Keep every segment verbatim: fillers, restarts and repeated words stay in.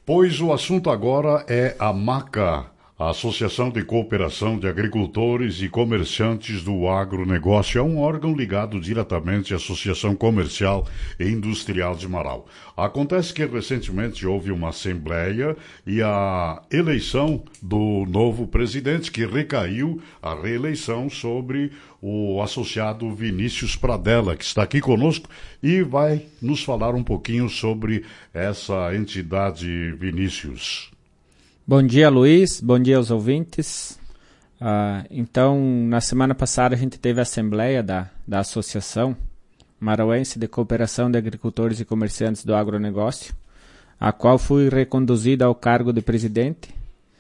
Pois o assunto agora é a MACA, a Associação de Cooperação de Agricultores e Comerciantes do Agronegócio. É um órgão ligado diretamente à Associação Comercial e Industrial de Marau. Acontece que recentemente houve uma assembleia e a eleição do novo presidente, que recaiu a reeleição sobre o associado Vinícius Pradella, que está aqui conosco e vai nos falar um pouquinho sobre essa entidade, Vinícius. Bom dia, Luiz. Bom dia aos ouvintes. Uh, então, na semana passada a gente teve a assembleia da, da Associação Marauense de Cooperação de Agricultores e Comerciantes do Agronegócio, a qual fui reconduzido ao cargo de presidente.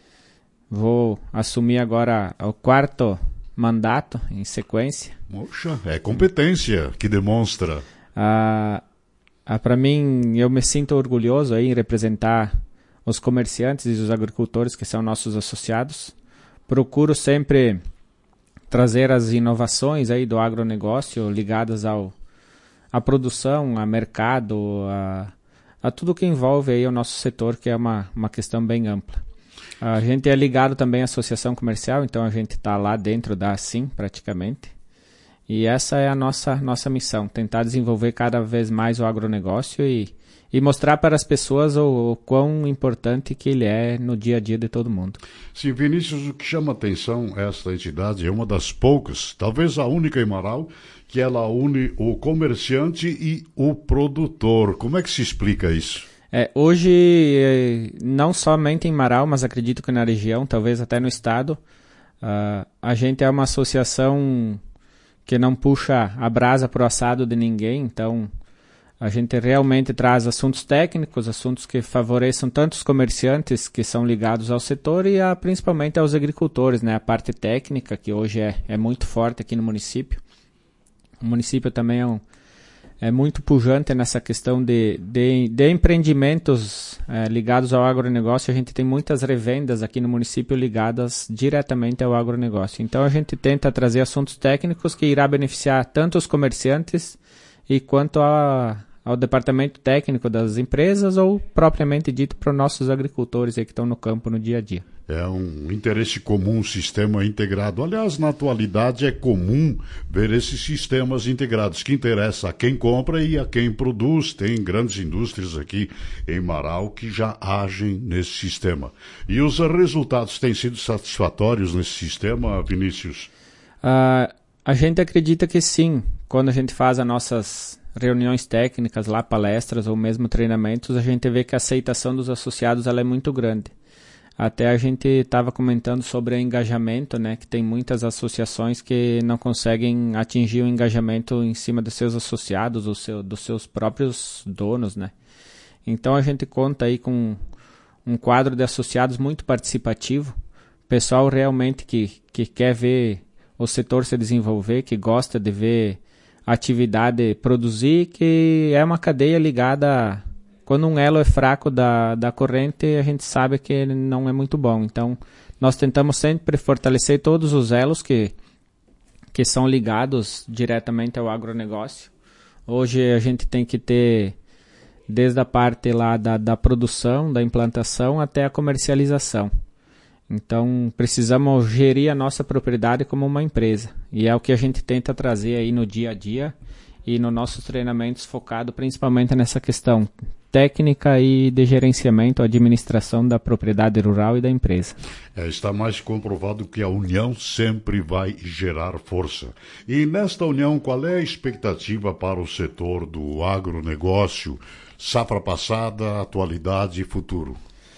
Vou assumir agora o quarto mandato em sequência. Poxa, é competência que demonstra. Uh, uh, Para mim, eu me sinto orgulhoso aí em representar os comerciantes e os agricultores que são nossos associados. Procuro sempre trazer as inovações aí do agronegócio ligadas ao, à produção, a mercado, a, a tudo que envolve aí o nosso setor, que é uma, uma questão bem ampla. A gente é ligado também à associação comercial, então a gente está lá dentro da ASIM praticamente. E essa é a nossa, nossa missão, tentar desenvolver cada vez mais o agronegócio e E mostrar para as pessoas o, o quão importante que ele é no dia a dia de todo mundo. Sim, Vinícius, o que chama atenção esta entidade é uma das poucas, talvez a única em Marau, que ela une o comerciante e o produtor. Como é que se explica isso? É, hoje, não somente em Marau, mas acredito que na região, talvez até no estado, uh, a gente é uma associação que não puxa a brasa para o assado de ninguém, então a gente realmente traz assuntos técnicos, assuntos que favoreçam tanto os comerciantes que são ligados ao setor e a, principalmente aos agricultores, né? A parte técnica, que hoje é, é muito forte aqui no município. O município também é, um, é muito pujante nessa questão de, de, de empreendimentos é, ligados ao agronegócio. A gente tem muitas revendas aqui no município ligadas diretamente ao agronegócio. Então a gente tenta trazer assuntos técnicos que irá beneficiar tanto os comerciantes e quanto a ao departamento técnico das empresas ou propriamente dito para os nossos agricultores aí que estão no campo no dia a dia. É um interesse comum, um sistema integrado. Aliás, na atualidade é comum ver esses sistemas integrados, que interessa a quem compra e a quem produz. Tem grandes indústrias aqui em Marau que já agem nesse sistema. E os resultados têm sido satisfatórios nesse sistema, Vinícius? Uh, a gente acredita que sim. Quando a gente faz as nossas reuniões técnicas, lá palestras ou mesmo treinamentos, a gente vê que a aceitação dos associados ela é muito grande. Até a gente estava comentando sobre o engajamento, né, que tem muitas associações que não conseguem atingir o engajamento em cima dos seus associados, ou seu, dos seus próprios donos, né. Então a gente conta aí com um quadro de associados muito participativo, pessoal realmente que, que quer ver o setor se desenvolver, que gosta de ver a atividade produzir, que é uma cadeia ligada. Quando um elo é fraco da, da corrente, a gente sabe que ele não é muito bom. Então, nós tentamos sempre fortalecer todos os elos que, que são ligados diretamente ao agronegócio. Hoje a gente tem que ter, desde a parte lá da, da produção, da implantação, até a comercialização. Então, precisamos gerir a nossa propriedade como uma empresa. E é o que a gente tenta trazer aí no dia a dia e nos nossos treinamentos focado principalmente nessa questão técnica e de gerenciamento, administração da propriedade rural e da empresa. É, está mais comprovado que a união sempre vai gerar força. E nesta união, qual é a expectativa para o setor do agronegócio, safra passada, atualidade e futuro?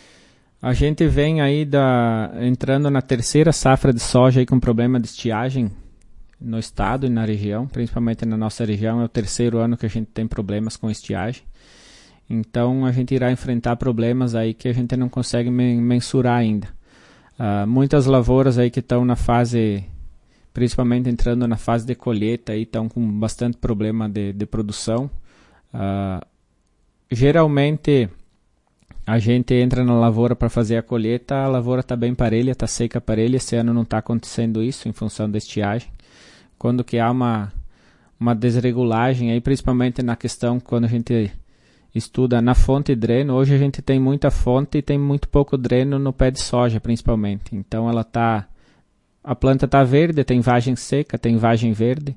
A gente vem aí da, entrando na terceira safra de soja aí com problema de estiagem no estado e na região, principalmente na nossa região. É o terceiro ano que a gente tem problemas com estiagem. Então a gente irá enfrentar problemas aí que a gente não consegue mensurar ainda. Uh, muitas lavouras aí que estão na fase, principalmente entrando na fase de colheita, aí estão com bastante problema de, de produção. Uh, geralmente a gente entra na lavoura para fazer a colheita, a lavoura está bem parelha, está seca parelha. Esse ano não está acontecendo isso em função da estiagem. Quando que há uma, uma desregulagem, aí, principalmente na questão quando a gente estuda na fonte e dreno. Hoje a gente tem muita fonte e tem muito pouco dreno no pé de soja, principalmente. Então ela tá, a planta está verde, tem vagem seca, tem vagem verde.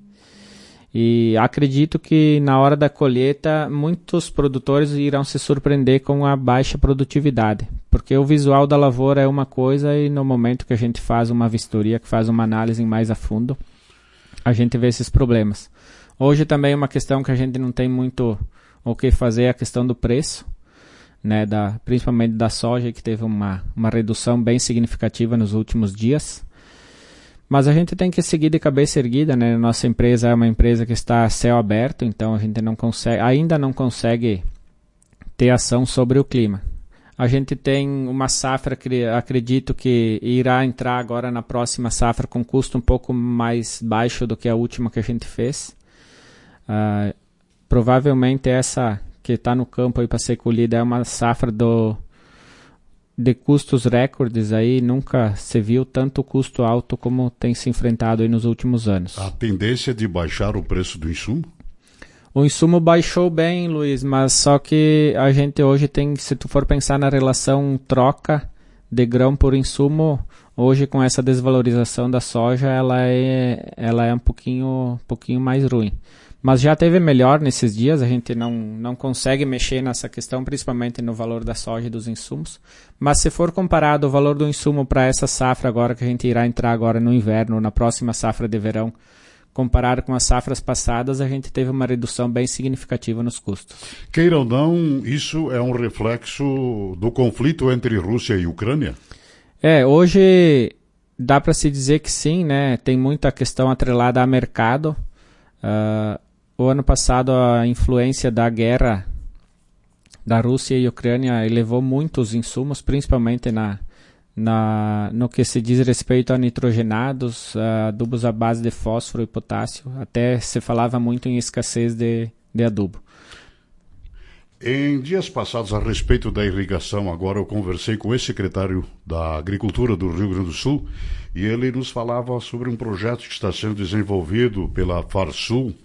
E acredito que na hora da colheita muitos produtores irão se surpreender com a baixa produtividade, porque o visual da lavoura é uma coisa e no momento que a gente faz uma vistoria, que faz uma análise mais a fundo, a gente vê esses problemas. Hoje também uma questão que a gente não tem muito o que fazer é a questão do preço, né, da, principalmente da soja, que teve uma, uma redução bem significativa nos últimos dias. Mas a gente tem que seguir de cabeça erguida, né? Nossa empresa é uma empresa que está a céu aberto, então a gente não consegue, ainda não consegue ter ação sobre o clima. A gente tem uma safra que acredito que irá entrar agora na próxima safra com custo um pouco mais baixo do que a última que a gente fez. Uh, provavelmente essa que está no campo aí para ser colhida é uma safra do... de custos recordes, aí nunca se viu tanto custo alto como tem se enfrentado aí nos últimos anos. A tendência de baixar o preço do insumo? O insumo baixou bem, Luiz, mas só que a gente hoje tem, se tu for pensar na relação troca de grão por insumo, hoje com essa desvalorização da soja, ela é, ela é um pouquinho, um pouquinho mais ruim. Mas já teve melhor nesses dias, a gente não, não consegue mexer nessa questão, principalmente no valor da soja e dos insumos. Mas se for comparado o valor do insumo para essa safra agora, que a gente irá entrar agora no inverno, na próxima safra de verão, comparado com as safras passadas, a gente teve uma redução bem significativa nos custos. Queira ou não, isso é um reflexo do conflito entre Rússia e Ucrânia? É, hoje dá para se dizer que sim, né? Tem muita questão atrelada a mercado. Uh, O ano passado a influência da guerra da Rússia e Ucrânia elevou muito os insumos, principalmente na, na, no que se diz respeito a nitrogenados, a adubos à base de fósforo e potássio. Até se falava muito em escassez de, de adubo. Em dias passados, a respeito da irrigação, agora eu conversei com o ex-secretário da Agricultura do Rio Grande do Sul e ele nos falava sobre um projeto que está sendo desenvolvido pela Farsul,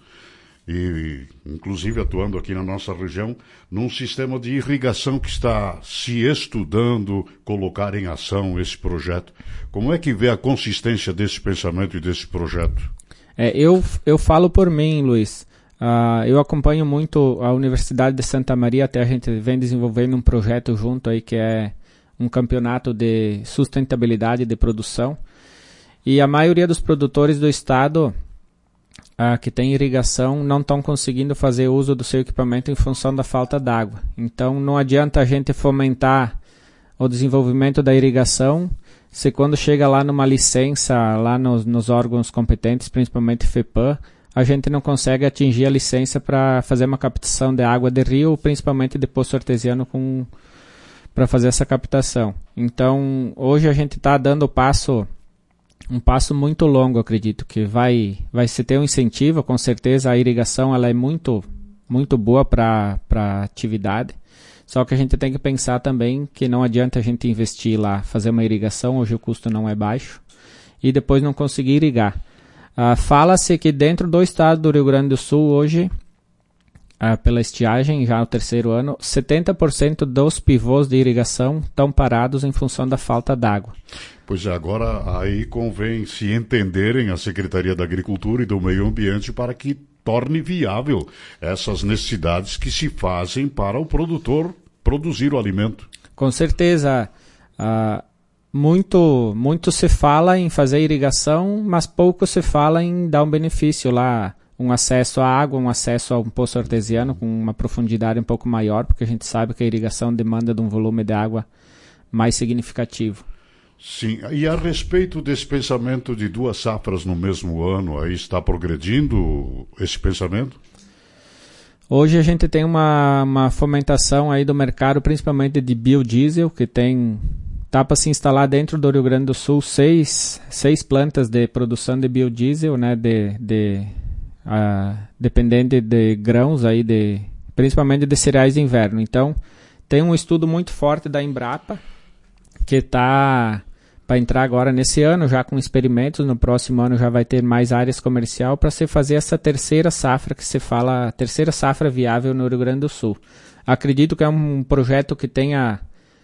e inclusive atuando aqui na nossa região, num sistema de irrigação que está se estudando colocar em ação esse projeto. Como é que vê a consistência desse pensamento e desse projeto? É, eu, eu falo por mim, Luiz. Uh, eu acompanho muito a Universidade de Santa Maria, até a gente vem desenvolvendo um projeto junto aí que é um campeonato de sustentabilidade de produção. E a maioria dos produtores do estado Uh, que tem irrigação não estão conseguindo fazer uso do seu equipamento em função da falta d'água. Então não adianta a gente fomentar o desenvolvimento da irrigação se quando chega lá numa licença, lá nos, nos órgãos competentes, principalmente FEPAM, a gente não consegue atingir a licença para fazer uma captação de água de rio, principalmente de poço artesiano para fazer essa captação. Então hoje a gente está dando o passo... Um passo muito longo, acredito, que vai, vai se ter um incentivo, com certeza a irrigação ela é muito, muito boa para a atividade, só que a gente tem que pensar também que não adianta a gente investir lá, fazer uma irrigação, hoje o custo não é baixo, e depois não conseguir irrigar. Ah, fala-se que dentro do estado do Rio Grande do Sul, hoje, ah, pela estiagem, já no terceiro ano, setenta por cento dos pivôs de irrigação estão parados em função da falta d'água. Pois é, agora aí convém se entenderem a Secretaria da Agricultura e do Meio Ambiente para que torne viável essas necessidades que se fazem para o produtor produzir o alimento. Com certeza. Uh, muito, muito se fala em fazer irrigação, mas pouco se fala em dar um benefício lá, um acesso à água, um acesso a um poço artesiano com uma profundidade um pouco maior, porque a gente sabe que a irrigação demanda de um volume de água mais significativo. Sim, e a respeito desse pensamento de duas safras no mesmo ano, aí está progredindo esse pensamento? Hoje a gente tem uma, uma fomentação aí do mercado, principalmente de biodiesel, que tem, tá para se instalar dentro do Rio Grande do Sul seis, seis plantas de produção de biodiesel, né, de, de, uh, dependente de grãos, aí de, principalmente de cereais de inverno. Então, tem um estudo muito forte da Embrapa, que está para entrar agora nesse ano, já com experimentos, no próximo ano já vai ter mais áreas comercial para se fazer essa terceira safra que se fala, terceira safra viável no Rio Grande do Sul. acredito que é um projeto que tenha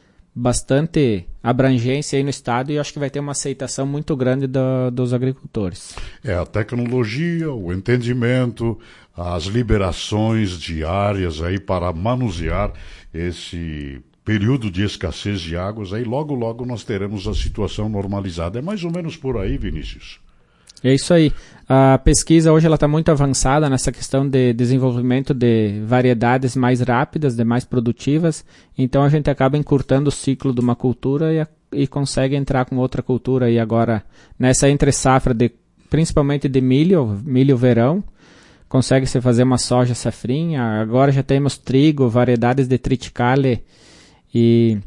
bastante abrangência aí no estado e acho que vai ter uma aceitação muito grande do, dos agricultores. É a tecnologia, o entendimento, as liberações diárias aí para manusear esse período de escassez de águas, aí logo logo nós teremos a situação normalizada. É mais ou menos por aí, Vinícius. É isso aí. A pesquisa hoje ela está muito avançada nessa questão de desenvolvimento de variedades mais rápidas, de mais produtivas. Então a gente acaba encurtando o ciclo de uma cultura e, a, e consegue entrar com outra cultura. E agora nessa entre safra, de, principalmente de milho, milho verão, consegue-se fazer uma soja safrinha. Agora já temos trigo, variedades de triticale e...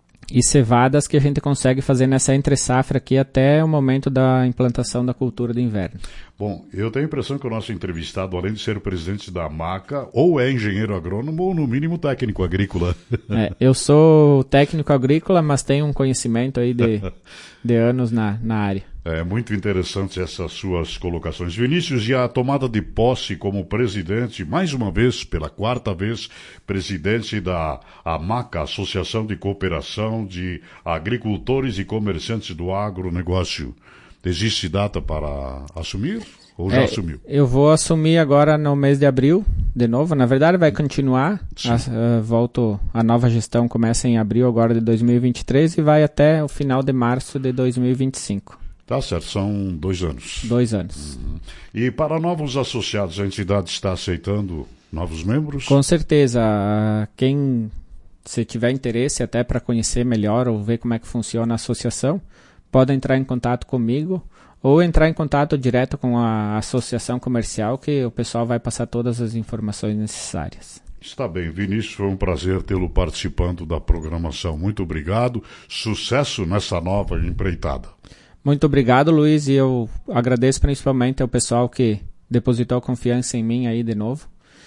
e cevadas que a gente consegue fazer nessa entre-safra aqui até o momento da implantação da cultura de inverno. Bom, eu tenho a impressão que o nosso entrevistado, além de ser presidente da AMACA, ou é engenheiro agrônomo ou, no mínimo, técnico agrícola. É, eu sou técnico agrícola, mas tenho um conhecimento aí de, de anos na, na área. É muito interessante essas suas colocações. Vinícius, e a tomada de posse como presidente, mais uma vez, pela quarta vez, presidente da AMACA, Associação de Cooperação de Agricultores e Comerciantes do Agronegócio. Existe data para assumir ou já é, assumiu? Eu vou assumir agora no mês de abril, de novo. Na verdade vai continuar, a, a, volto, a nova gestão começa em abril agora de dois mil e vinte e três e vai até o final de março de dois mil e vinte e cinco. Tá certo, são dois anos. Dois anos. Uhum. E para novos associados, a entidade está aceitando novos membros? Com certeza. Quem, se tiver interesse até para conhecer melhor ou ver como é que funciona a associação, pode entrar em contato comigo ou entrar em contato direto com a associação comercial, que o pessoal vai passar todas as informações necessárias. Está bem, Vinícius, foi um prazer tê-lo participando da programação. Muito obrigado. Sucesso nessa nova empreitada. Muito obrigado, Luiz, e eu agradeço principalmente ao pessoal que depositou confiança em mim aí de novo.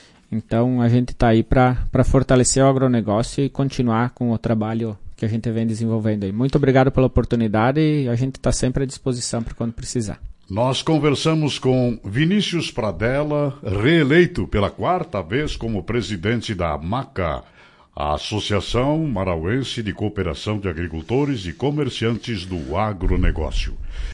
Então a gente está aí para fortalecer o agronegócio e continuar com o trabalho que a gente vem desenvolvendo aí. Muito obrigado pela oportunidade e a gente está sempre à disposição para quando precisar. Nós conversamos com Vinícius Pradella, reeleito pela quarta vez como presidente da AMACA, a Associação Marauense de Cooperação de Agricultores e Comerciantes do Agronegócio.